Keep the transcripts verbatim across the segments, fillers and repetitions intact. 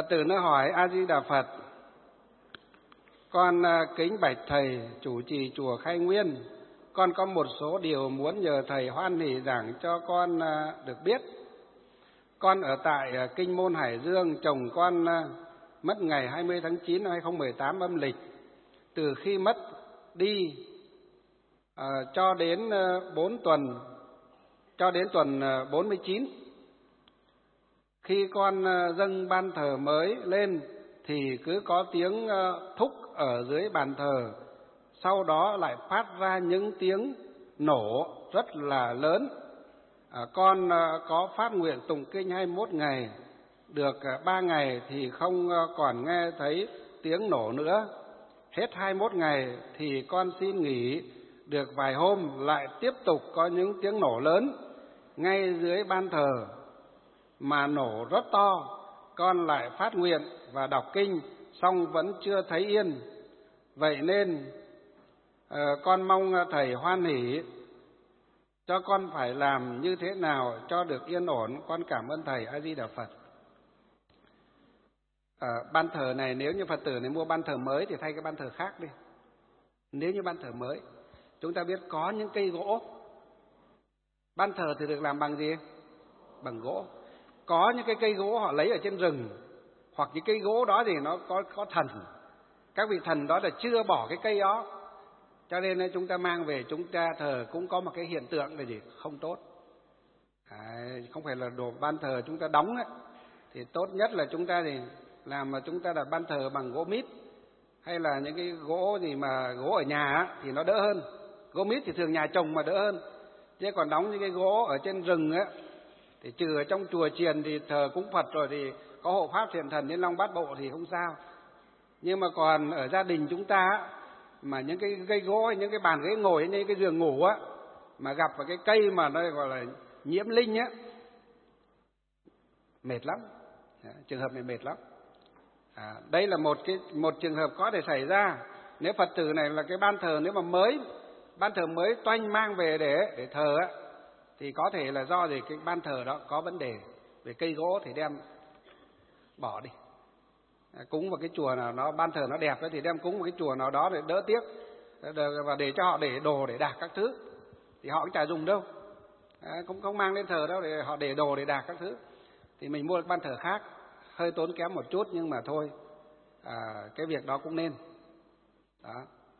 tử nó hỏi: A Di Đà Phật, con kính bạch thầy chủ trì chùa Khai Nguyên, con có một số điều muốn nhờ thầy hoan hỷ giảng cho con được biết. Con ở tại Kinh Môn Hải Dương, chồng con mất ngày hai mươi tháng chín năm hai nghìn không trăm mười tám âm lịch. Từ khi mất đi uh, cho đến bốn tuần, cho đến tuần bốn mươi chín, khi con dâng ban thờ mới lên thì cứ có tiếng thúc ở dưới bàn thờ, sau đó lại phát ra những tiếng nổ rất là lớn. À, con có phát nguyện tụng kinh hai mươi mốt ngày, được ba ngày thì không còn nghe thấy tiếng nổ nữa. Hết hai mươi mốt ngày thì con xin nghỉ, được vài hôm lại tiếp tục có những tiếng nổ lớn ngay dưới ban thờ, mà nổ rất to. Con lại phát nguyện và đọc kinh, xong vẫn chưa thấy yên. Vậy nên uh, con mong thầy hoan hỷ cho con phải làm như thế nào cho được yên ổn. Con cảm ơn thầy. A Di Đà Phật. À, ban thờ này nếu như Phật tử này mua ban thờ mới thì thay cái ban thờ khác đi. Nếu như ban thờ mới, chúng ta biết có những cây gỗ. Ban thờ thì được làm bằng gì? Bằng gỗ. Có những cái cây gỗ họ lấy ở trên rừng, hoặc những cây gỗ đó thì nó có có thần. Các vị thần đó là chưa bỏ cái cây đó, cho nên chúng ta mang về chúng ta thờ cũng có một cái hiện tượng là gì? Không tốt. À, không phải là đồ ban thờ chúng ta đóng ấy, thì tốt nhất là chúng ta thì làm mà chúng ta đặt ban thờ bằng gỗ mít, hay là những cái gỗ gì mà gỗ ở nhà á, thì nó đỡ hơn. Gỗ mít thì thường nhà trồng mà đỡ hơn. Chứ còn đóng những cái gỗ ở trên rừng á, thì trừ ở trong chùa chiền thì thờ cúng Phật rồi thì có hộ pháp thiện thần đến Long Bát Bộ thì không sao. Nhưng mà còn ở gia đình chúng ta á, mà những cái cây gỗ, những cái bàn ghế ngồi, những cái giường ngủ á, mà gặp vào cái cây mà nó gọi là nhiễm linh á, mệt lắm. Trường hợp này mệt lắm. À, đây là một cái một trường hợp có thể xảy ra. Nếu Phật tử này là cái ban thờ nếu mà mới ban thờ mới toanh mang về để để thờ á, thì có thể là do gì cái ban thờ đó có vấn đề về cây gỗ thì đem bỏ đi. À, cúng vào cái chùa nào nó ban thờ nó đẹp ấy, thì đem cúng vào cái chùa nào đó để đỡ tiếc, và để cho họ để đồ để đạc các thứ thì họ cũng chả dùng đâu. À, cũng không mang lên thờ đâu, để họ để đồ để đạc các thứ thì mình mua ban thờ khác, hơi tốn kém một chút nhưng mà thôi, à, cái việc đó cũng nên. Đó.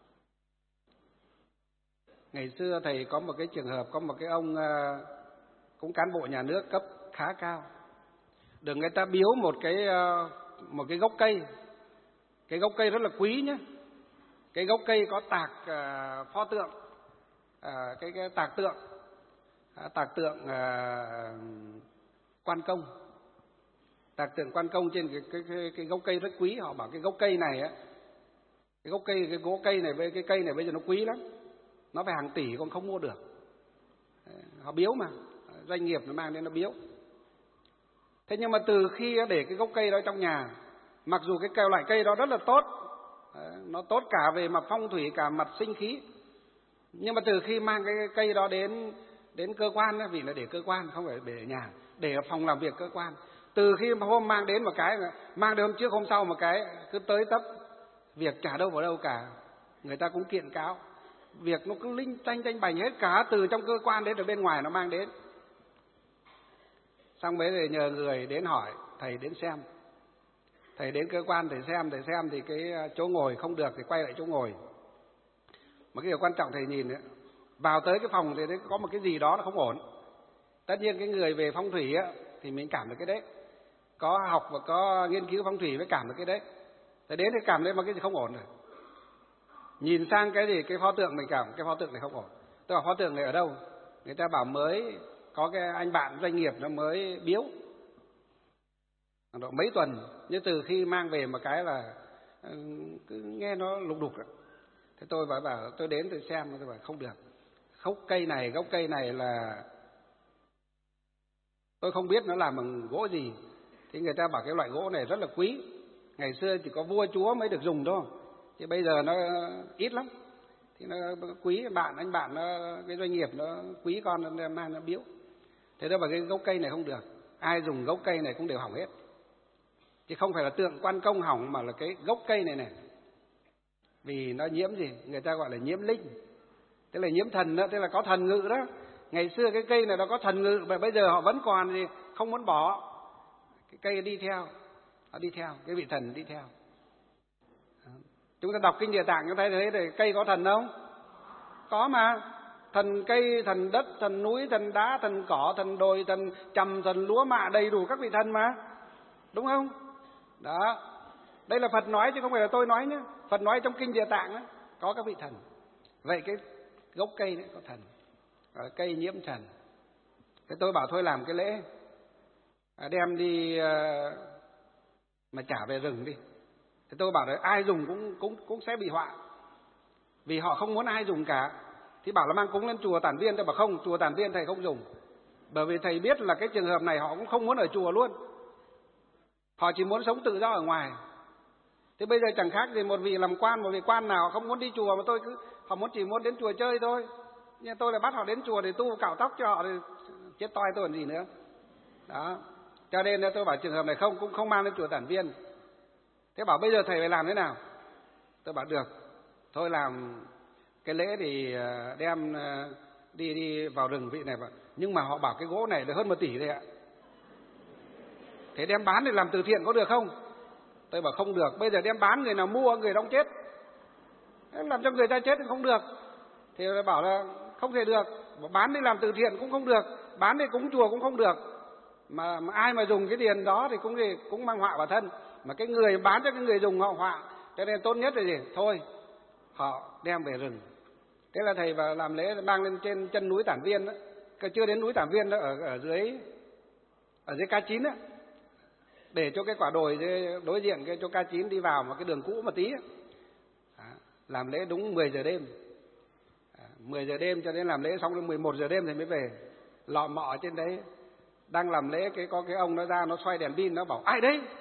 Ngày xưa thầy có một cái trường hợp, có một cái ông uh, cũng cán bộ nhà nước cấp khá cao, được người ta biếu một cái uh, một cái gốc cây, cái gốc cây rất là quý nhé. Cái gốc cây có tạc uh, pho tượng, uh, cái, cái tạc tượng, uh, tạc tượng uh, Quan Công, tạc tượng Quan Công trên cái, cái, cái, cái gốc cây rất quý. Họ bảo cái gốc cây này á, cái gốc cây, cái gỗ cây này với cái cây này bây giờ nó quý lắm, nó phải hàng tỷ còn không mua được. Họ biếu mà, doanh nghiệp nó mang đến nó biếu. Thế nhưng mà từ khi để cái gốc cây đó trong nhà, mặc dù cái cây loại cây đó rất là tốt, nó tốt cả về mặt phong thủy, cả mặt sinh khí, nhưng mà từ khi mang cái cây đó đến đến cơ quan, vì là để cơ quan không phải để ở nhà, để ở phòng làm việc cơ quan. Từ khi mà hôm mang đến một cái, mang đến hôm trước hôm sau một cái, cứ tới tấp, việc chả đâu vào đâu cả. Người ta cũng kiện cáo, việc nó cứ linh tranh tranh bành hết cả, từ trong cơ quan đến ở bên ngoài nó mang đến. Xong mới rồi nhờ người đến hỏi, thầy đến xem. Thầy đến cơ quan thầy xem, thầy xem thì cái chỗ ngồi không được thì quay lại chỗ ngồi. Mà cái điều quan trọng thầy nhìn ấy, vào tới cái phòng thì có một cái gì đó nó không ổn. Tất nhiên cái người về phong thủy á, thì mình cảm được cái đấy. Có học và có nghiên cứu phong thủy mới cảm được cái đấy. Thầy đến thì cảm thấy mà cái gì không ổn rồi. Nhìn sang cái gì, cái pho tượng mình cảm cái pho tượng này không ổn. Tôi bảo pho tượng này ở đâu? Người ta bảo mới có cái anh bạn doanh nghiệp nó mới biếu. Độ mấy tuần, nhưng từ khi mang về một cái là cứ nghe nó lục đục. Thế tôi bảo, bảo tôi đến tôi xem, tôi bảo không được. Gốc cây này, gốc cây này là tôi không biết nó làm bằng gỗ gì. Thì người ta bảo cái loại gỗ này rất là quý. Ngày xưa chỉ có vua chúa mới được dùng thôi, chứ bây giờ nó ít lắm. Thì nó quý, bạn anh bạn nó, cái doanh nghiệp nó quý con nó mang nó biếu. Thế đó bảo cái gốc cây này không được, ai dùng gốc cây này cũng đều hỏng hết. chứ không phải là tượng Quan Công hỏng mà là cái gốc cây này này. Vì nó nhiễm gì? Người ta gọi là nhiễm linh, tức là nhiễm thần đó, tức là có thần ngự đó. Ngày xưa cái cây này nó có thần ngự mà bây giờ họ vẫn còn thì không muốn bỏ. Cái cây đi theo, họ đi theo, cái vị thần đi theo. Chúng ta đọc kinh Địa Tạng chúng ta thấy thì cây có thần không? Có mà. Thần cây, thần đất, thần núi, thần đá, thần cỏ, thần đồi, thần trầm, thần lúa mạ, đầy đủ các vị thần mà. Đúng không? Đó. Đây là Phật nói chứ không phải là tôi nói nhé. Phật nói trong kinh Địa Tạng đó, có các vị thần. Vậy cái gốc cây đấy có thần, ở cây nhiễm thần. Thế tôi bảo thôi làm cái lễ, đem đi mà trả về rừng đi. Thế tôi bảo đấy ai dùng cũng cũng cũng sẽ bị họa, vì họ không muốn ai dùng cả. Thì bảo là mang cúng lên chùa Tản Viên, tôi bảo không, chùa Tản Viên thầy không dùng, bởi vì thầy biết là cái trường hợp này họ cũng không muốn ở chùa luôn, họ chỉ muốn sống tự do ở ngoài. Thế bây giờ chẳng khác gì một vị làm quan, một vị quan nào không muốn đi chùa mà tôi cứ, họ muốn chỉ muốn đến chùa chơi thôi. Nhưng tôi lại bắt họ đến chùa để tu cạo tóc cho họ thì chết toi tôi còn gì nữa. Đó. Cho nên tôi bảo trường hợp này không, cũng không mang đến chùa Tản Viên. Thế bảo bây giờ thầy phải làm thế nào? Tôi bảo được, thôi làm cái lễ thì đem đi đi vào rừng vị này. Nhưng mà họ bảo cái gỗ này là hơn một tỷ đấy ạ. Thế đem bán để làm từ thiện có được không? Tôi bảo không được, bây giờ đem bán người nào mua, người đóng chết. Làm cho người ta chết thì không được. Thì tôi bảo là không thể được, bán đi làm từ thiện cũng không được, bán đi cúng chùa cũng không được. Mà, mà ai mà dùng cái tiền đó thì cũng gì cũng mang họa vào thân. Mà cái người bán cho cái người dùng họ họa. Cho nên tốt nhất là gì? Thôi, họ đem về rừng. Thế là thầy vào làm lễ mang lên trên chân núi Tản Viên đó. Chưa đến núi Tản Viên đó, ở, ở dưới ở dưới Ca Chín đó. Để cho cái quả đồi đối diện cái cho Ca Chín đi vào một cái đường cũ một tí. Đó, làm lễ đúng mười giờ đêm. Đó, mười giờ đêm cho đến làm lễ xong đến mười một giờ đêm thì mới về. Lọ mọ trên đấy đang làm lễ, cái có cái ông nó ra nó xoay đèn pin, nó bảo ai đấy?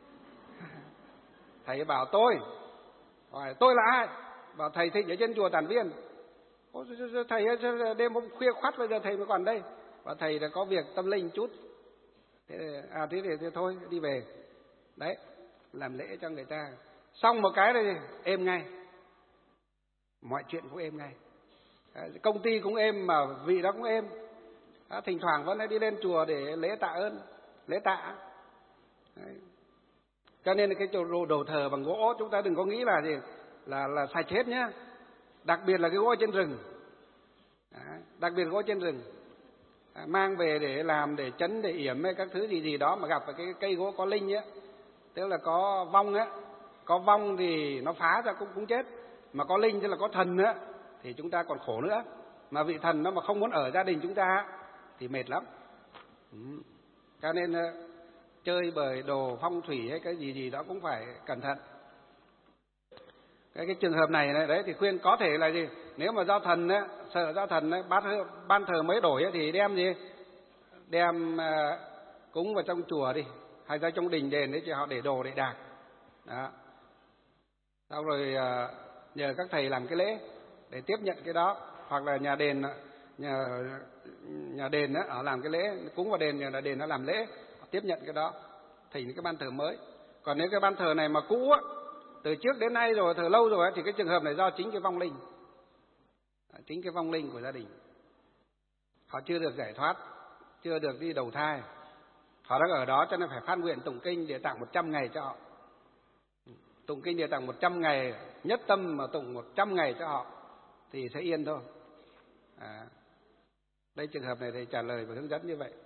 Thầy bảo tôi. Hỏi tôi là ai? Bảo thầy Thịnh ở trên chùa Tản Viên. Thầy đêm hôm khuya khoắt bây giờ thầy mới còn đây. Bảo thầy là có việc tâm linh chút. Thế, à thế thì, thì thôi đi về. Đấy, làm lễ cho người ta. Xong một cái này êm ngay. Mọi chuyện cũng êm ngay. Công ty cũng êm mà vị đó cũng êm. À, thỉnh thoảng vẫn đi lên chùa để lễ tạ ơn, lễ tạ. Đấy. Cho nên cái đồ, đồ thờ bằng gỗ chúng ta đừng có nghĩ là gì là là sạch hết nhá. Đặc biệt là cái gỗ trên rừng. Đấy. Đặc biệt gỗ trên rừng. À, mang về để làm, để chấn, để yểm hay các thứ gì gì đó mà gặp phải cái cây gỗ có linh á, tức là có vong á, có vong thì nó phá ra cũng cũng chết, mà có linh tức là có thần á thì chúng ta còn khổ nữa. Mà vị thần nó mà không muốn ở gia đình chúng ta thì mệt lắm. Ừ. Cho nên chơi bời đồ phong thủy hay cái gì gì đó cũng phải cẩn thận. Cái, cái trường hợp này đấy thì khuyên có thể là gì, nếu mà giao thần á, sợ giao thần á, ban, ban thờ mới đổi á, thì đem gì đem uh, cúng vào trong chùa đi, hay ra trong đình đền đấy cho họ để đồ để đạc đó. Sau rồi uh, nhờ các thầy làm cái lễ để tiếp nhận cái đó, hoặc là nhà đền nhà nhà đền á, ở làm cái lễ cúng vào đền, nhà đền nó làm lễ tiếp nhận cái đó thành cái ban thờ mới. Còn nếu cái ban thờ này mà cũ á, từ trước đến nay rồi, thờ lâu rồi thì cái trường hợp này do chính cái vong linh, chính cái vong linh của gia đình. Họ chưa được giải thoát, chưa được đi đầu thai, họ đang ở đó cho nên phải phát nguyện tụng kinh Địa Tạng một trăm ngày cho họ. Tụng kinh Địa Tạng một trăm ngày, nhất tâm mà tụng một trăm ngày cho họ thì sẽ yên thôi. À, đây trường hợp này thầy trả lời và hướng dẫn như vậy.